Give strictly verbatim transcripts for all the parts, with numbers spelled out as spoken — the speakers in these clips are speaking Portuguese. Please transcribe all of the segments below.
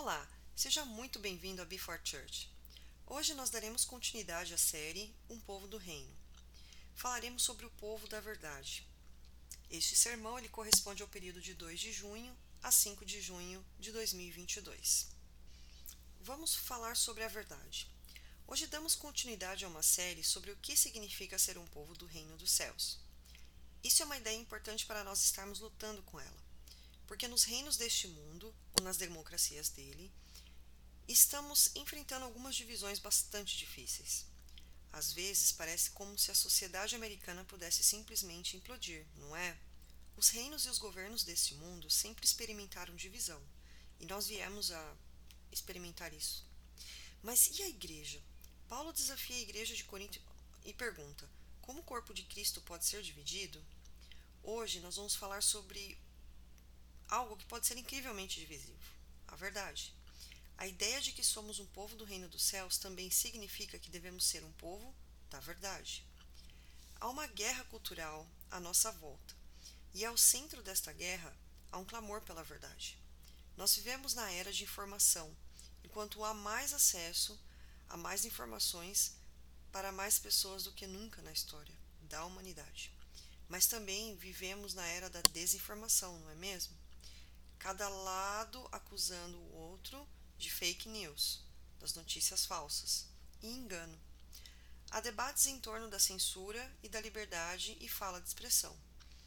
Olá, seja muito bem-vindo a Before Church. Hoje nós daremos continuidade à série Um Povo do Reino. Falaremos sobre o povo da verdade. Este sermão ele corresponde ao período de dois de junho a cinco de junho de dois mil e vinte e dois. Vamos falar sobre a verdade. Hoje damos continuidade a uma série sobre o que significa ser um povo do reino dos céus. Isso é uma ideia importante para nós estarmos lutando com ela, porque nos reinos deste mundo, ou nas democracias dele, estamos enfrentando algumas divisões bastante difíceis. Às vezes parece como se a sociedade americana pudesse simplesmente implodir, não é? Os reinos e os governos deste mundo sempre experimentaram divisão, e nós viemos a experimentar isso. Mas e a igreja? Paulo desafia a igreja de Corinto e pergunta: como o corpo de Cristo pode ser dividido? Hoje nós vamos falar sobre algo que pode ser incrivelmente divisivo: a verdade. A ideia de que somos um povo do reino dos céus também significa que devemos ser um povo da verdade. Há uma guerra cultural à nossa volta, e ao centro desta guerra há um clamor pela verdade. Nós vivemos na era de informação, e quanto há mais acesso, há mais informações para mais pessoas do que nunca na história da humanidade. Mas também vivemos na era da desinformação, não é mesmo? Cada lado acusando o outro de fake news, das notícias falsas e engano. Há debates em torno da censura e da liberdade e fala de expressão.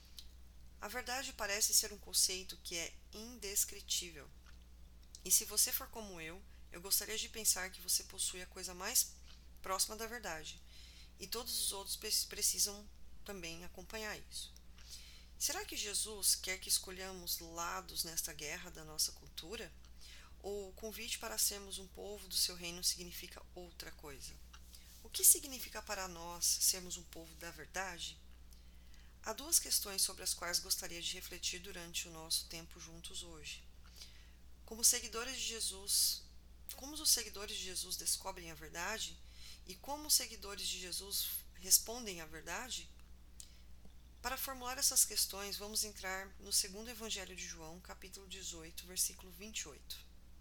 A verdade parece ser um conceito que é indescritível. E se você for como eu, eu gostaria de pensar que você possui a coisa mais próxima da verdade, e todos os outros precisam também acompanhar isso. Será que Jesus quer que escolhamos lados nesta guerra da nossa cultura? Ou o convite para sermos um povo do seu reino significa outra coisa? O que significa para nós sermos um povo da verdade? Há duas questões sobre as quais gostaria de refletir durante o nosso tempo juntos hoje. Como seguidores de Jesus, como os seguidores de Jesus descobrem a verdade e como os seguidores de Jesus respondem à verdade? Para formular essas questões, vamos entrar no segundo Evangelho de João, capítulo dezoito, versículo vinte e oito.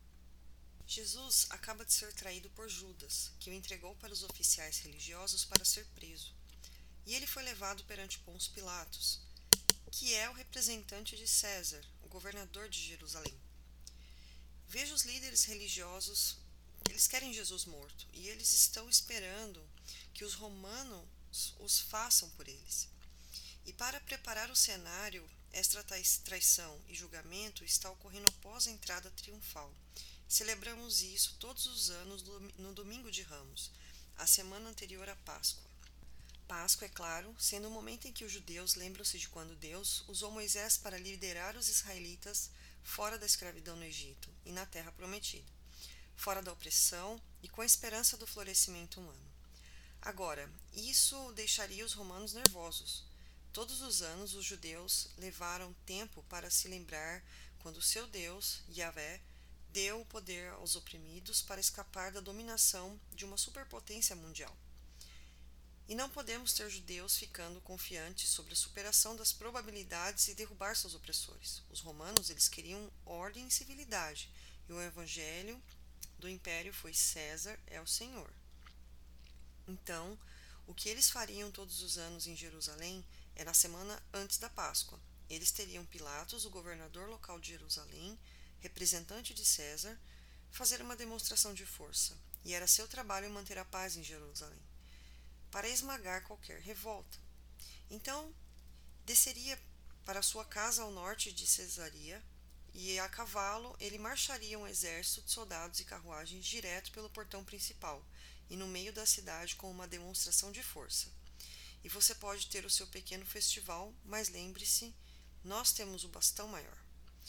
Jesus acaba de ser traído por Judas, que o entregou para os oficiais religiosos para ser preso, e ele foi levado perante Pôncio Pilatos, que é o representante de César, o governador de Jerusalém. Veja os líderes religiosos, eles querem Jesus morto, e eles estão esperando que os romanos os façam por eles. E para preparar o cenário, esta traição e julgamento está ocorrendo após a entrada triunfal. Celebramos isso todos os anos no Domingo de Ramos, a semana anterior à Páscoa. Páscoa, é claro, sendo o momento em que os judeus lembram-se de quando Deus usou Moisés para liderar os israelitas fora da escravidão no Egito e na Terra Prometida, fora da opressão e com a esperança do florescimento humano. Agora, isso deixaria os romanos nervosos. Todos os anos os judeus levaram tempo para se lembrar quando seu Deus, Yahvé, deu o poder aos oprimidos para escapar da dominação de uma superpotência mundial. E não podemos ter judeus ficando confiantes sobre a superação das probabilidades e derrubar seus opressores. Os romanos eles queriam ordem e civilidade, e o evangelho do império foi César é o Senhor. Então, o que eles fariam todos os anos em Jerusalém é na semana antes da Páscoa. Eles teriam Pilatos, o governador local de Jerusalém, representante de César, fazer uma demonstração de força, e era seu trabalho manter a paz em Jerusalém, para esmagar qualquer revolta. Então, desceria para sua casa ao norte de Cesaria, e a cavalo ele marcharia um exército de soldados e carruagens direto pelo portão principal, e no meio da cidade com uma demonstração de força. E você pode ter o seu pequeno festival, mas lembre-se, nós temos o bastão maior.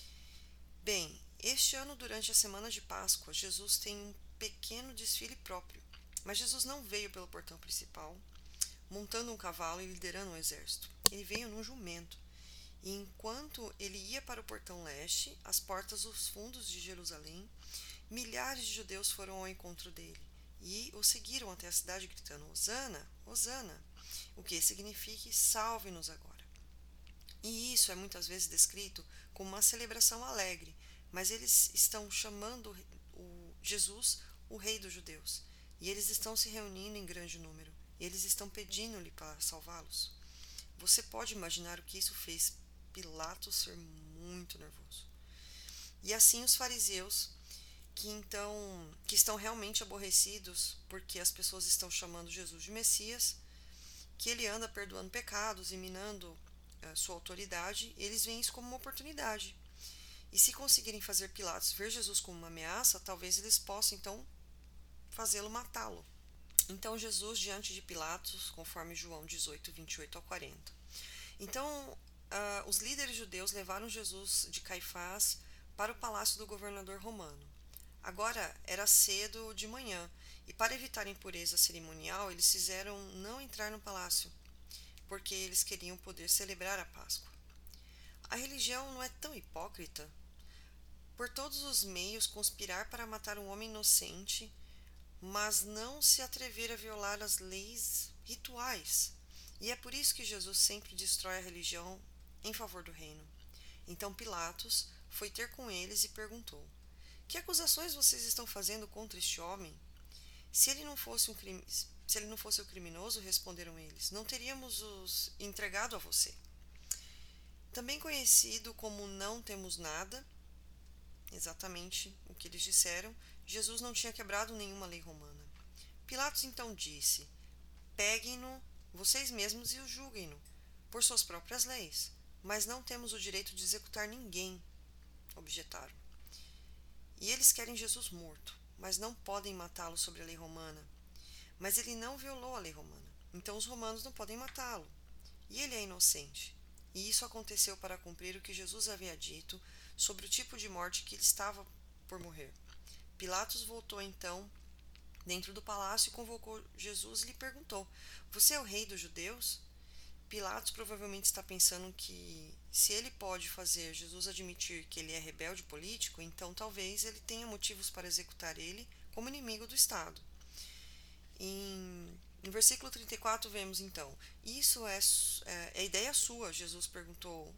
Bem, este ano, durante a semana de Páscoa, Jesus tem um pequeno desfile próprio, mas Jesus não veio pelo portão principal, montando um cavalo e liderando um exército. Ele veio num jumento, e enquanto ele ia para o portão leste, as portas dos fundos de Jerusalém, milhares de judeus foram ao encontro dele, e o seguiram até a cidade gritando: Hosana, Hosana, o que significa salve-nos agora. E isso é muitas vezes descrito como uma celebração alegre, mas eles estão chamando o Jesus o rei dos judeus. E eles estão se reunindo em grande número. E eles estão pedindo-lhe para salvá-los. Você pode imaginar o que isso fez Pilatos ser muito nervoso. E assim os fariseus, que então que estão realmente aborrecidos porque as pessoas estão chamando Jesus de Messias, que ele anda perdoando pecados e minando a sua autoridade, eles veem isso como uma oportunidade. E se conseguirem fazer Pilatos ver Jesus como uma ameaça, talvez eles possam então fazê-lo matá-lo. Então Jesus diante de Pilatos, conforme João dezoito, vinte e oito a quarenta. Então uh, os líderes judeus levaram Jesus de Caifás para o palácio do governador romano. Agora era cedo de manhã, e para evitar impureza cerimonial, eles fizeram não entrar no palácio, porque eles queriam poder celebrar a Páscoa. A religião não é tão hipócrita? Por todos os meios conspirar para matar um homem inocente, mas não se atrever a violar as leis rituais. E é por isso que Jesus sempre destrói a religião em favor do reino. Então Pilatos foi ter com eles e perguntou: que acusações vocês estão fazendo contra este homem? Se ele não fosse um crime, se ele não fosse o criminoso, responderam eles, não teríamos os entregado a você. Também conhecido como não temos nada, exatamente o que eles disseram, Jesus não tinha quebrado nenhuma lei romana. Pilatos então disse: peguem-no vocês mesmos e o julguem-no por suas próprias leis, mas não temos o direito de executar ninguém, objetaram. E eles querem Jesus morto, mas não podem matá-lo sobre a lei romana. Mas ele não violou a lei romana, então os romanos não podem matá-lo. E ele é inocente. E isso aconteceu para cumprir o que Jesus havia dito sobre o tipo de morte que ele estava por morrer. Pilatos voltou então dentro do palácio e convocou Jesus e lhe perguntou: você é o rei dos judeus? Pilatos provavelmente está pensando que, se ele pode fazer Jesus admitir que ele é rebelde político, então talvez ele tenha motivos para executar ele como inimigo do Estado. Em, no versículo trinta e quatro vemos então: isso é, é, é ideia sua? Jesus perguntou.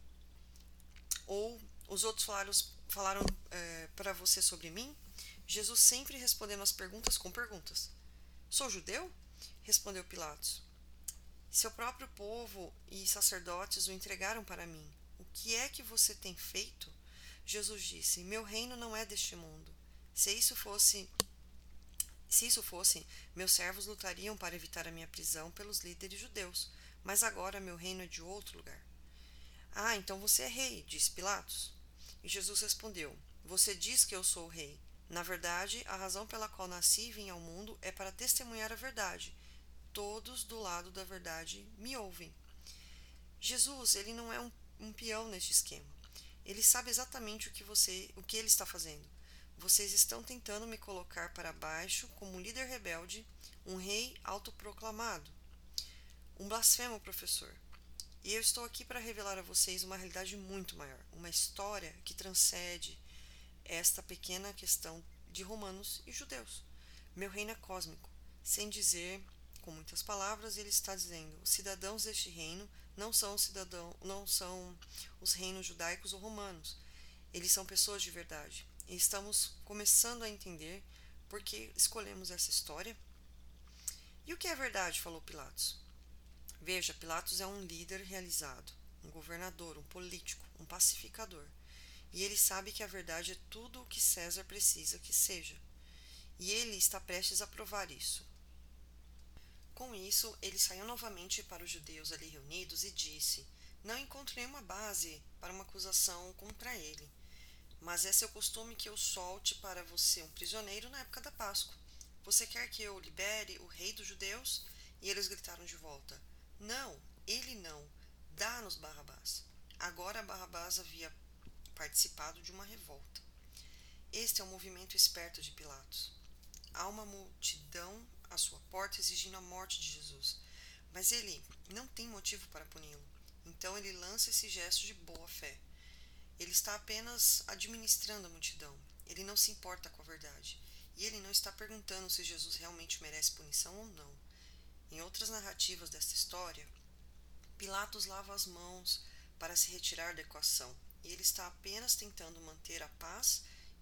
Ou os outros falaram, falaram é, para você sobre mim? Jesus sempre respondendo as perguntas com perguntas. Sou judeu? Respondeu Pilatos. Seu próprio povo e sacerdotes o entregaram para mim. O que é que você tem feito? Jesus disse: meu reino não é deste mundo. Se isso fosse, se isso fosse, meus servos lutariam para evitar a minha prisão pelos líderes judeus, mas agora meu reino é de outro lugar. Ah, então você é rei, disse Pilatos. E Jesus respondeu: você diz que eu sou o rei. Na verdade, a razão pela qual nasci e vim ao mundo é para testemunhar a verdade. Todos do lado da verdade me ouvem. Jesus, ele não é um, um peão neste esquema. Ele sabe exatamente o que você, o que ele está fazendo. Vocês estão tentando me colocar para baixo como um líder rebelde, um rei autoproclamado. Um blasfemo, professor. E eu estou aqui para revelar a vocês uma realidade muito maior, uma história que transcende esta pequena questão de romanos e judeus. Meu reino é cósmico. Sem dizer, com muitas palavras, ele está dizendo: os cidadãos deste reino não são, cidadão, não são os reinos judaicos ou romanos. Eles são pessoas de verdade. E estamos começando a entender por que escolhemos essa história. E o que é verdade? Falou Pilatos. Veja, Pilatos é um líder realizado, um governador, um político, um pacificador. E ele sabe que a verdade é tudo o que César precisa que seja. E ele está prestes a provar isso. Com isso, ele saiu novamente para os judeus ali reunidos e disse: não encontro nenhuma base para uma acusação contra ele. Mas é seu costume que eu solte para você um prisioneiro na época da Páscoa. Você quer que eu libere o rei dos judeus? E eles gritaram de volta: não, ele não. Dá-nos Barrabás. Agora Barrabás havia participado de uma revolta. Este é um movimento esperto de Pilatos. Há uma multidão à sua porta exigindo a morte de Jesus, mas ele não tem motivo para puni-lo. Então ele lança esse gesto de boa fé. Ele está apenas administrando a multidão. Ele não se importa com a verdade. E ele não está perguntando se Jesus realmente merece punição ou não. Em outras narrativas desta história, Pilatos lava as mãos para se retirar da equação, e ele está apenas tentando manter a paz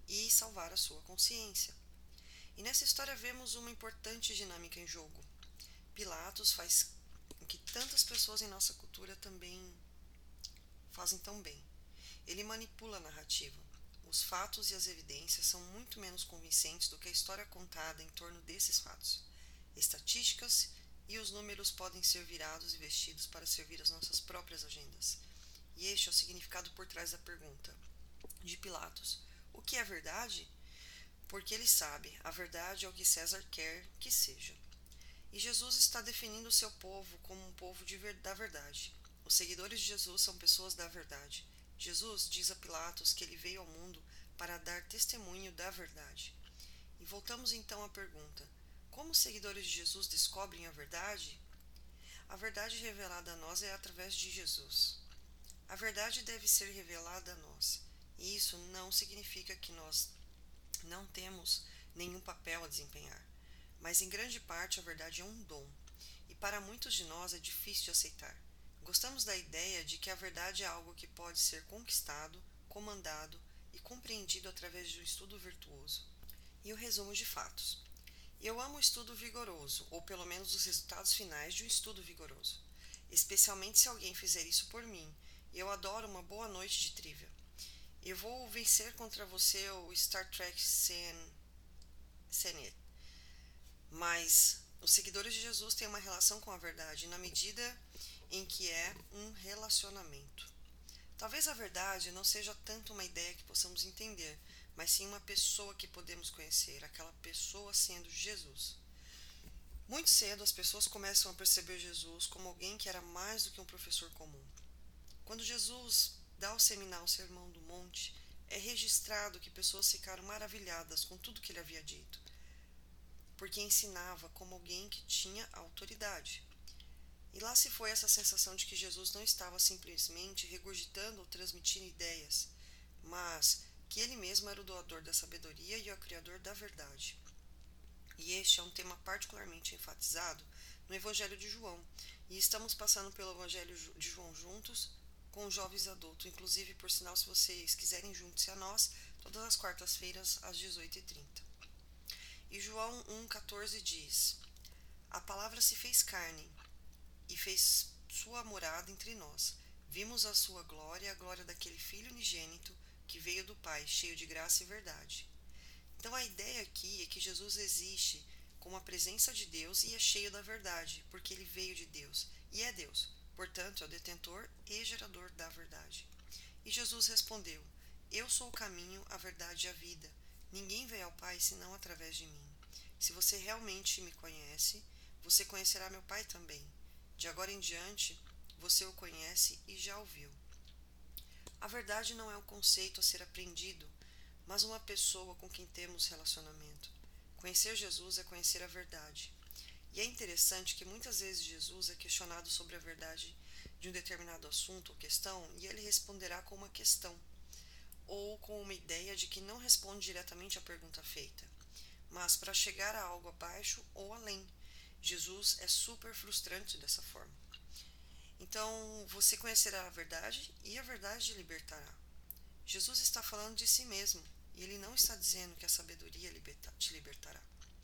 e salvar a sua consciência. E nessa história vemos uma importante dinâmica em jogo. Pilatos faz o que tantas pessoas em nossa cultura também fazem tão bem. Ele manipula a narrativa. Os fatos e as evidências são muito menos convincentes do que a história contada em torno desses fatos. Estatísticas e os números podem ser virados e vestidos para servir as nossas próprias agendas. E este é o significado por trás da pergunta de Pilatos: o que é verdade? Porque ele sabe, a verdade é o que César quer que seja. E Jesus está definindo o seu povo como um povo de ver- da verdade. Os seguidores de Jesus são pessoas da verdade. Jesus diz a Pilatos que ele veio ao mundo para dar testemunho da verdade. E voltamos então à pergunta: como os seguidores de Jesus descobrem a verdade? A verdade revelada a nós é através de Jesus. A verdade deve ser revelada a nós. E isso não significa que nós não temos nenhum papel a desempenhar. Mas em grande parte a verdade é um dom. E para muitos de nós é difícil de aceitar. Gostamos da ideia de que a verdade é algo que pode ser conquistado, comandado e compreendido através de um estudo virtuoso. E o resumo de fatos. Eu amo o estudo vigoroso, ou pelo menos os resultados finais de um estudo vigoroso, especialmente se alguém fizer isso por mim. Eu adoro uma boa noite de trivia. Eu vou vencer contra você o Star Trek Sen... Senet. Mas os seguidores de Jesus têm uma relação com a verdade na medida em que é um relacionamento. Talvez a verdade não seja tanto uma ideia que possamos entender, mas sim uma pessoa que podemos conhecer, aquela pessoa sendo Jesus. Muito cedo as pessoas começam a perceber Jesus como alguém que era mais do que um professor comum. Quando Jesus dá o seminal Sermão do Monte, é registrado que pessoas ficaram maravilhadas com tudo que ele havia dito, porque ensinava como alguém que tinha autoridade. E lá se foi essa sensação de que Jesus não estava simplesmente regurgitando ou transmitindo ideias, mas que ele mesmo era o doador da sabedoria e o criador da verdade. E este é um tema particularmente enfatizado no Evangelho de João, e estamos passando pelo Evangelho de João juntos com os jovens adultos, inclusive, por sinal, se vocês quiserem junte-se a nós, todas as quartas-feiras às dezoito e trinta. E João um, catorze diz: a palavra se fez carne e fez sua morada entre nós. Vimos a sua glória, a glória daquele Filho unigênito que veio do Pai, cheio de graça e verdade. Então a ideia aqui é que Jesus existe como a presença de Deus e é cheio da verdade, porque ele veio de Deus e é Deus. Portanto, é o detentor e gerador da verdade. E Jesus respondeu: eu sou o caminho, a verdade e a vida. Ninguém vem ao Pai senão através de mim. Se você realmente me conhece, você conhecerá meu Pai também. De agora em diante, você o conhece e já o viu. A verdade não é um conceito a ser aprendido, mas uma pessoa com quem temos relacionamento. Conhecer Jesus é conhecer a verdade. E é interessante que muitas vezes Jesus é questionado sobre a verdade de um determinado assunto ou questão, e ele responderá com uma questão, ou com uma ideia de que não responde diretamente à pergunta feita, mas para chegar a algo abaixo ou além. Jesus é super frustrante dessa forma. Então, você conhecerá a verdade e a verdade te libertará. Jesus está falando de si mesmo e ele não está dizendo que a sabedoria te libertará.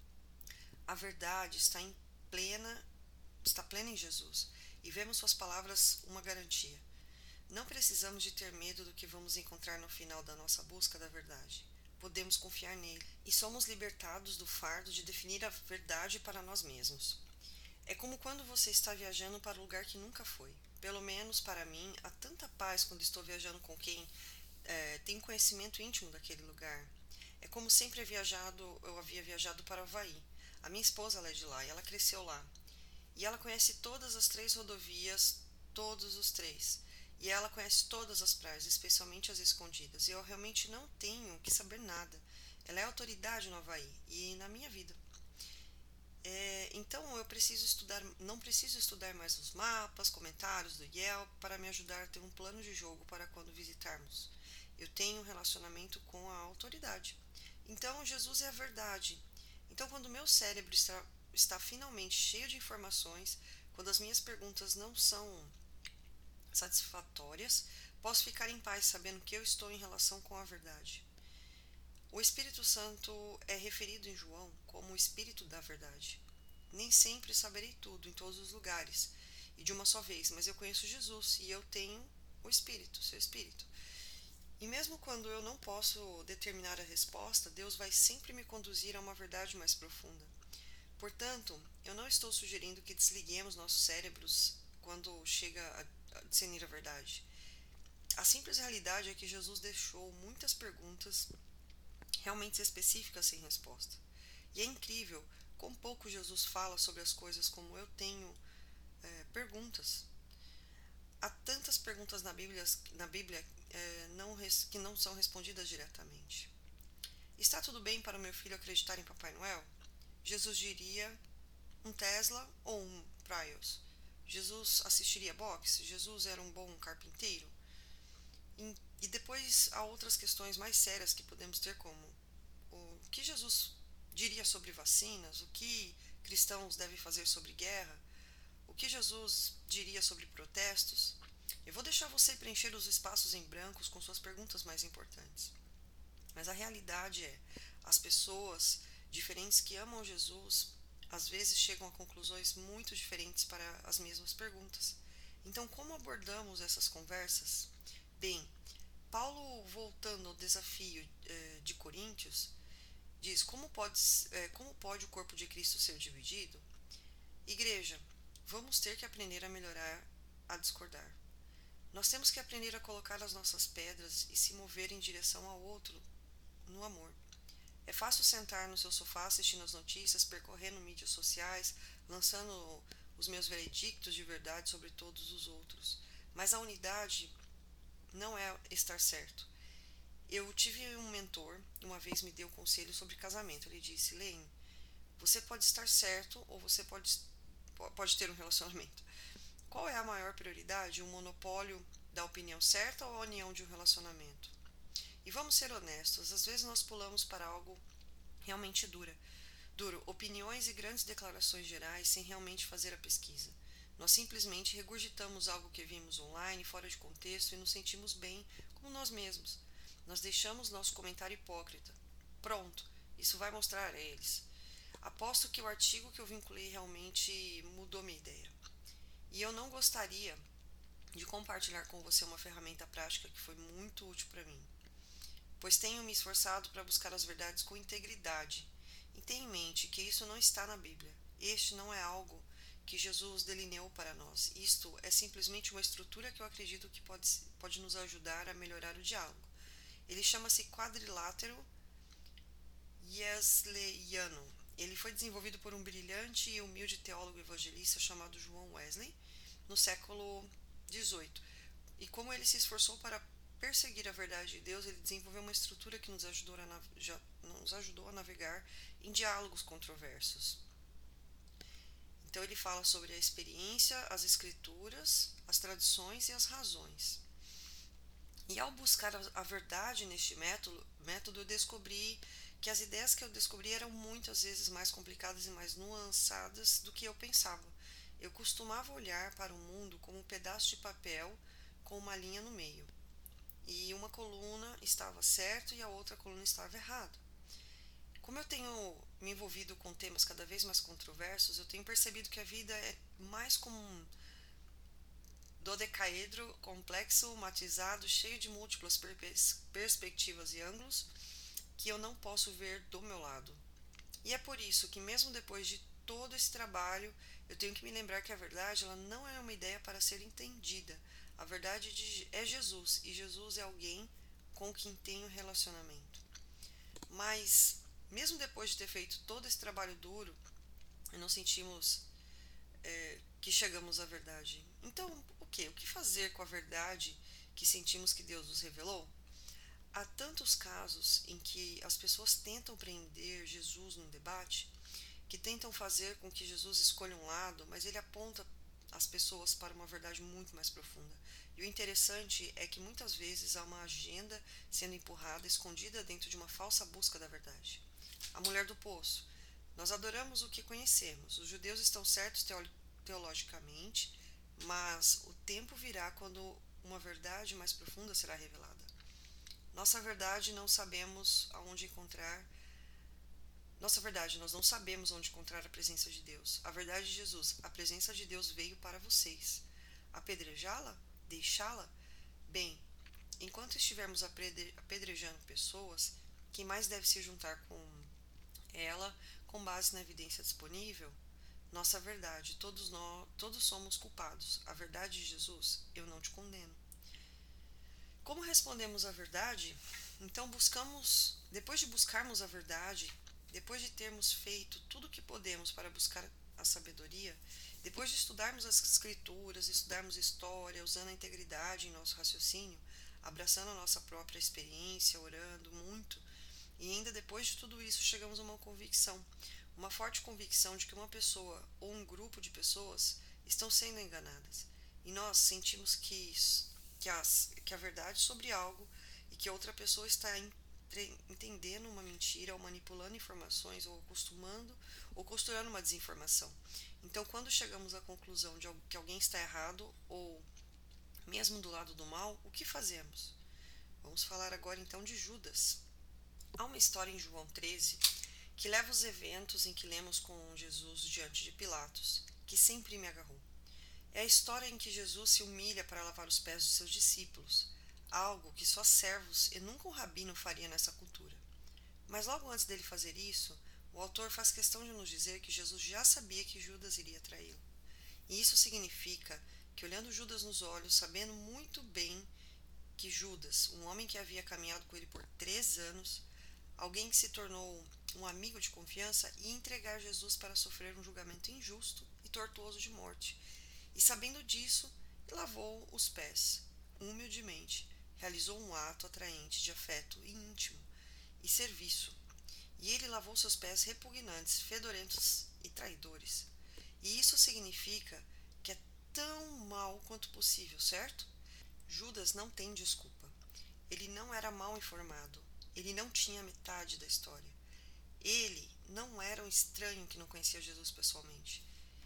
A verdade está em plena, está plena em Jesus e vemos suas palavras uma garantia. Não precisamos de ter medo do que vamos encontrar no final da nossa busca da verdade. Podemos confiar nele e somos libertados do fardo de definir a verdade para nós mesmos. É como quando você está viajando para um lugar que nunca foi. Pelo menos para mim, há tanta paz quando estou viajando com quem é, tem conhecimento íntimo daquele lugar. É como sempre é viajado, eu havia viajado para o Havaí. A minha esposa ela é de lá e ela cresceu lá. E ela conhece todas as três rodovias, todos os três. E ela conhece todas as praias, especialmente as escondidas. E eu realmente não tenho que saber nada. Ela é autoridade no Havaí e na minha vida. É, então eu preciso estudar, não preciso estudar mais os mapas, comentários do Yelp para me ajudar a ter um plano de jogo para quando visitarmos. Eu tenho um relacionamento com a autoridade. Então Jesus é a verdade. Então quando o meu cérebro está, está finalmente cheio de informações, quando as minhas perguntas não são satisfatórias, posso ficar em paz sabendo que eu estou em relação com a verdade. O Espírito Santo é referido em João como o Espírito da verdade. Nem sempre saberei tudo em todos os lugares e de uma só vez, mas eu conheço Jesus e eu tenho o Espírito, seu Espírito. E mesmo quando eu não posso determinar a resposta, Deus vai sempre me conduzir a uma verdade mais profunda. Portanto, eu não estou sugerindo que desliguemos nossos cérebros quando chega a discernir a verdade. A simples realidade é que Jesus deixou muitas perguntas realmente específicas sem resposta. E é incrível quão pouco Jesus fala sobre as coisas como eu tenho é, perguntas. Há tantas perguntas na Bíblia, na Bíblia é, não, que não são respondidas diretamente. Está tudo bem para o meu filho acreditar em Papai Noel? Jesus diria um Tesla ou um Prius? Jesus assistiria boxe? Jesus era um bom carpinteiro? E, e depois há outras questões mais sérias que podemos ter, como o que Jesus diria sobre vacinas, o que cristãos devem fazer sobre guerra, o que Jesus diria sobre protestos. Eu vou deixar você preencher os espaços em brancos com suas perguntas mais importantes. Mas a realidade é, as pessoas diferentes que amam Jesus às vezes chegam a conclusões muito diferentes para as mesmas perguntas. Então, como abordamos essas conversas? Bem, Paulo, voltando ao desafio eh, de Coríntios, diz: como pode, eh, como pode o corpo de Cristo ser dividido? Igreja, vamos ter que aprender a melhorar a discordar. Nós temos que aprender a colocar as nossas pedras e se mover em direção ao outro no amor. É fácil sentar no seu sofá assistindo as notícias, percorrendo mídias sociais, lançando os meus veredictos de verdade sobre todos os outros. Mas a unidade não é estar certo. Eu tive um mentor, uma vez me deu conselho sobre casamento. Ele disse: Lane, você pode estar certo ou você pode, pode ter um relacionamento. Qual é a maior prioridade? O monopólio da opinião certa ou a união de um relacionamento? E vamos ser honestos, às vezes nós pulamos para algo realmente dura, duro, opiniões e grandes declarações gerais sem realmente fazer a pesquisa. Nós simplesmente regurgitamos algo que vimos online, fora de contexto, e nos sentimos bem como nós mesmos. Nós deixamos nosso comentário hipócrita. Pronto, isso vai mostrar a eles. Aposto que o artigo que eu vinculei realmente mudou minha ideia. E eu não gostaria de compartilhar com você uma ferramenta prática que foi muito útil para mim, pois tenho me esforçado para buscar as verdades com integridade. E tenha em mente que isso não está na Bíblia. Este não é algo que Jesus delineou para nós. Isto é simplesmente uma estrutura que eu acredito que pode, pode nos ajudar a melhorar o diálogo. Ele chama-se quadrilátero wesleyano. Ele foi desenvolvido por um brilhante e humilde teólogo evangelista chamado João Wesley no século dezoito. E como ele se esforçou para perseguir a verdade de Deus, ele desenvolveu uma estrutura que nos ajudou a, já, nos ajudou a navegar em diálogos controversos. Então ele fala sobre a experiência, as escrituras, as tradições e as razões. E ao buscar a, a verdade neste método, método, eu descobri que as ideias que eu descobri eram muitas vezes mais complicadas e mais nuançadas do que eu pensava. Eu costumava olhar para o mundo como um pedaço de papel com uma linha no meio. E uma coluna estava certa e a outra coluna estava errada. Como eu tenho me envolvido com temas cada vez mais controversos, eu tenho percebido que a vida é mais como um dodecaedro complexo, matizado, cheio de múltiplas pers- perspectivas e ângulos que eu não posso ver do meu lado. E é por isso que, mesmo depois de todo esse trabalho, eu tenho que me lembrar que a verdade ela não é uma ideia para ser entendida. A verdade é Jesus, e Jesus é alguém com quem tenho relacionamento. Mas, mesmo depois de ter feito todo esse trabalho duro, não sentimos é, que chegamos à verdade. Então, o que? O que fazer com a verdade que sentimos que Deus nos revelou? Há tantos casos em que as pessoas tentam prender Jesus num debate, que tentam fazer com que Jesus escolha um lado, mas ele aponta as pessoas para uma verdade muito mais profunda. E o interessante é que muitas vezes há uma agenda sendo empurrada, escondida dentro de uma falsa busca da verdade. A mulher do poço. Nós adoramos o que conhecemos. Os judeus estão certos teologicamente, mas o tempo virá quando uma verdade mais profunda será revelada. Nossa verdade não sabemos aonde encontrar. Nossa verdade, nós não sabemos onde encontrar a presença de Deus. A verdade de Jesus, a presença de Deus veio para vocês. Apedrejá-la? Deixá-la? Bem, enquanto estivermos apedrejando pessoas, quem mais deve se juntar com ela com base na evidência disponível? Nossa verdade, todos nós, todos somos culpados. A verdade de Jesus, eu não te condeno. Como respondemos à verdade? Então buscamos, depois de buscarmos a verdade, depois de termos feito tudo o que podemos para buscar a sabedoria, depois de estudarmos as escrituras, estudarmos história, usando a integridade em nosso raciocínio, abraçando a nossa própria experiência, orando muito, e ainda depois de tudo isso chegamos a uma convicção, uma forte convicção de que uma pessoa ou um grupo de pessoas estão sendo enganadas. E nós sentimos que, isso, que, as, que a verdade sobre algo e que outra pessoa está entre, entendendo uma mentira ou manipulando informações ou acostumando ou costurando uma desinformação. Então, quando chegamos à conclusão de que alguém está errado ou mesmo do lado do mal, o que fazemos? Vamos falar agora então de Judas. Há uma história em João treze que leva os eventos em que lemos com Jesus diante de Pilatos, que sempre me agarrou. É a história em que Jesus se humilha para lavar os pés dos seus discípulos, algo que só servos e nunca um rabino faria nessa cultura. Mas logo antes dele fazer isso, o autor faz questão de nos dizer que Jesus já sabia que Judas iria traí-lo. E isso significa que, olhando Judas nos olhos, sabendo muito bem que Judas, um homem que havia caminhado com ele por três anos, alguém que se tornou um amigo de confiança, ia entregar Jesus para sofrer um julgamento injusto e tortuoso de morte. E sabendo disso, lavou os pés, humildemente, realizou um ato atraente de afeto e íntimo e serviço. E ele lavou seus pés repugnantes, fedorentos e traidores. E isso significa que é tão mal quanto possível, certo? Judas não tem desculpa. Ele não era mal informado. Ele não tinha metade da história. Ele não era um estranho que não conhecia Jesus pessoalmente.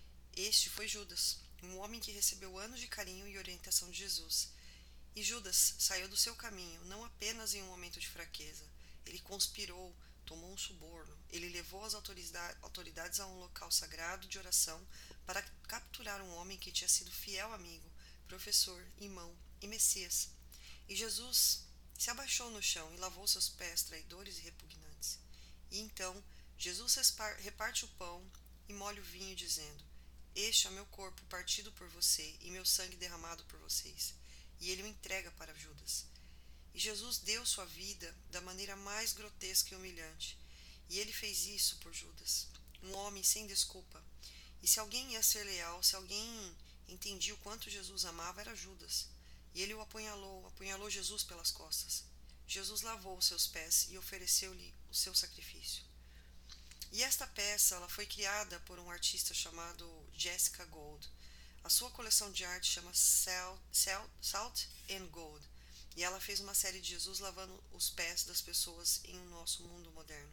Este foi Judas, um homem que recebeu anos de carinho e orientação de Jesus. E Judas saiu do seu caminho não apenas em um momento de fraqueza. Ele conspirou, tomou um suborno. Ele levou as autoridades a um local sagrado de oração para capturar um homem que tinha sido fiel amigo, professor, irmão e Messias. E Jesus se abaixou no chão e lavou seus pés traidores e repugnantes. E então Jesus reparte o pão e molha o vinho, dizendo: Este é meu corpo partido por você e meu sangue derramado por vocês. E ele o entrega para Judas. E Jesus deu sua vida da maneira mais grotesca e humilhante. E ele fez isso por Judas, um homem sem desculpa. E se alguém ia ser leal, se alguém entendia o quanto Jesus amava, era Judas. E ele o apunhalou, apunhalou Jesus pelas costas. Jesus lavou os seus pés e ofereceu-lhe o seu sacrifício. E esta peça ela foi criada por um artista chamado Jessica Gold. A sua coleção de arte chama Salt, Salt, Salt and Gold. E ela fez uma série de Jesus lavando os pés das pessoas em um nosso mundo moderno.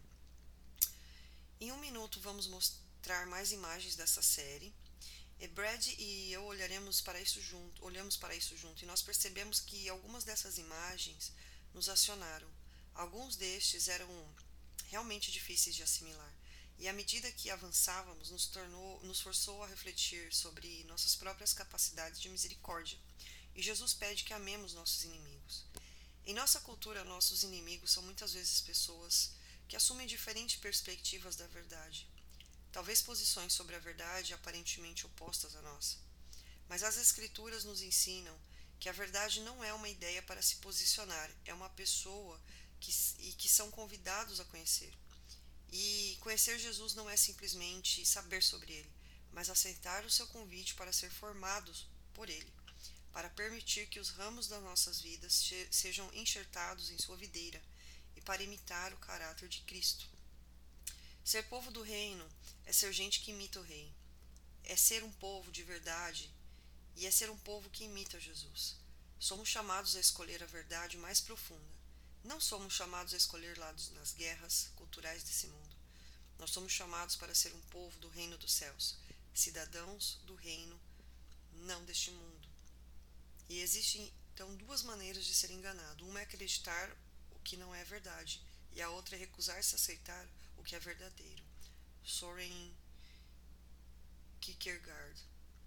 Em um minuto vamos mostrar mais imagens dessa série. E Brad e eu olharemos para isso junto, olhamos para isso junto e nós percebemos que algumas dessas imagens nos acionaram. Alguns destes eram realmente difíceis de assimilar. E à medida que avançávamos, nos tornou, nos forçou a refletir sobre nossas próprias capacidades de misericórdia. E Jesus pede que amemos nossos inimigos. Em nossa cultura, nossos inimigos são muitas vezes pessoas que assumem diferentes perspectivas da verdade. Talvez posições sobre a verdade aparentemente opostas à nossa. Mas as Escrituras nos ensinam que a verdade não é uma ideia para se posicionar, é uma pessoa que, e que são convidados a conhecer. E conhecer Jesus não é simplesmente saber sobre ele, mas aceitar o seu convite para ser formados por ele, para permitir que os ramos das nossas vidas sejam enxertados em sua videira e para imitar o caráter de Cristo. Ser povo do reino é ser gente que imita o rei, é ser um povo de verdade e é ser um povo que imita Jesus. Somos chamados a escolher a verdade mais profunda. Não somos chamados a escolher lados nas guerras culturais desse mundo. Nós somos chamados para ser um povo do reino dos céus, cidadãos do reino, não deste mundo. E existem, então, duas maneiras de ser enganado. Uma é acreditar que não é verdade, e a outra é recusar-se a aceitar o que é verdadeiro. Soren Kierkegaard.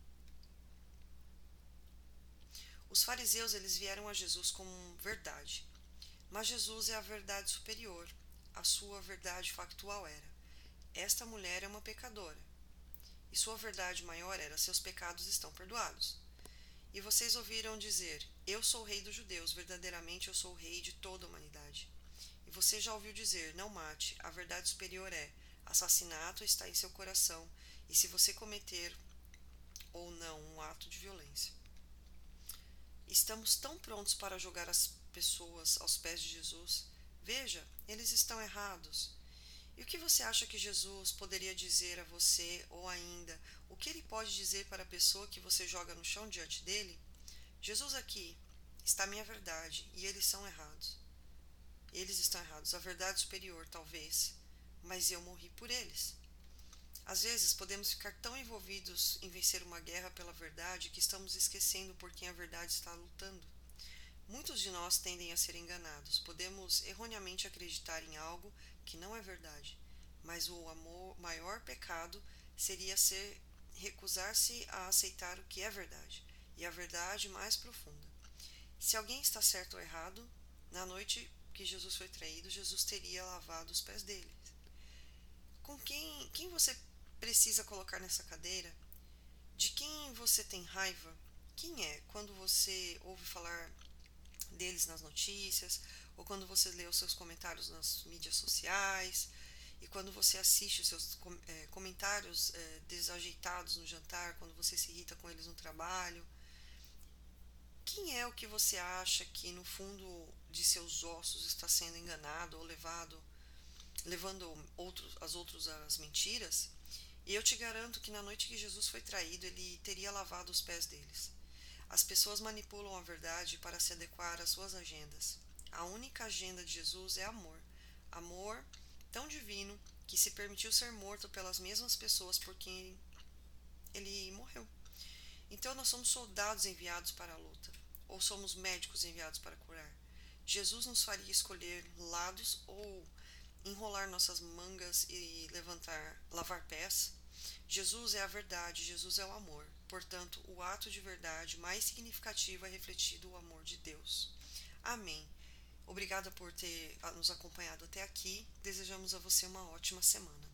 Os fariseus eles vieram a Jesus com verdade, mas Jesus é a verdade superior. A sua verdade factual era: esta mulher é uma pecadora. E sua verdade maior era: seus pecados estão perdoados. E vocês ouviram dizer: eu sou o rei dos judeus, verdadeiramente eu sou o rei de toda a humanidade. E você já ouviu dizer: não mate. A verdade superior é: assassinato está em seu coração, e se você cometer ou não um ato de violência. Estamos tão prontos para jogar as pessoas aos pés de Jesus. Veja, eles estão errados. E o que você acha que Jesus poderia dizer a você, ou ainda, o que ele pode dizer para a pessoa que você joga no chão diante dele? Jesus, aqui está a minha verdade, e eles são errados. Eles estão errados, a verdade superior, talvez, mas eu morri por eles. Às vezes podemos ficar tão envolvidos em vencer uma guerra pela verdade que estamos esquecendo por quem a verdade está lutando. Muitos de nós tendem a ser enganados. Podemos erroneamente acreditar em algo que não é verdade, mas o amor, maior pecado seria ser recusar-se a aceitar o que é verdade, e a verdade mais profunda. Se alguém está certo ou errado, na noite que Jesus foi traído, Jesus teria lavado os pés dele. Com quem, quem você precisa colocar nessa cadeira? De quem você tem raiva? Quem é? Quando você ouve falar deles nas notícias, ou quando você lê os seus comentários nas mídias sociais, e quando você assiste os seus é, comentários é, desajeitados no jantar, quando você se irrita com eles no trabalho. Quem é o que você acha que no fundo de seus ossos está sendo enganado ou levado, levando outros, as outros às mentiras? E eu te garanto que na noite que Jesus foi traído, ele teria lavado os pés deles. As pessoas manipulam a verdade para se adequar às suas agendas. A única agenda de Jesus é amor. Amor tão divino que se permitiu ser morto pelas mesmas pessoas por quem ele morreu. Então nós somos soldados enviados para a luta, ou somos médicos enviados para curar. Jesus nos faria escolher lados ou enrolar nossas mangas e levantar, lavar pés. Jesus é a verdade, Jesus é o amor. Portanto, o ato de verdade mais significativo é refletido o amor de Deus. Amém. Obrigada por ter nos acompanhado até aqui. Desejamos a você uma ótima semana.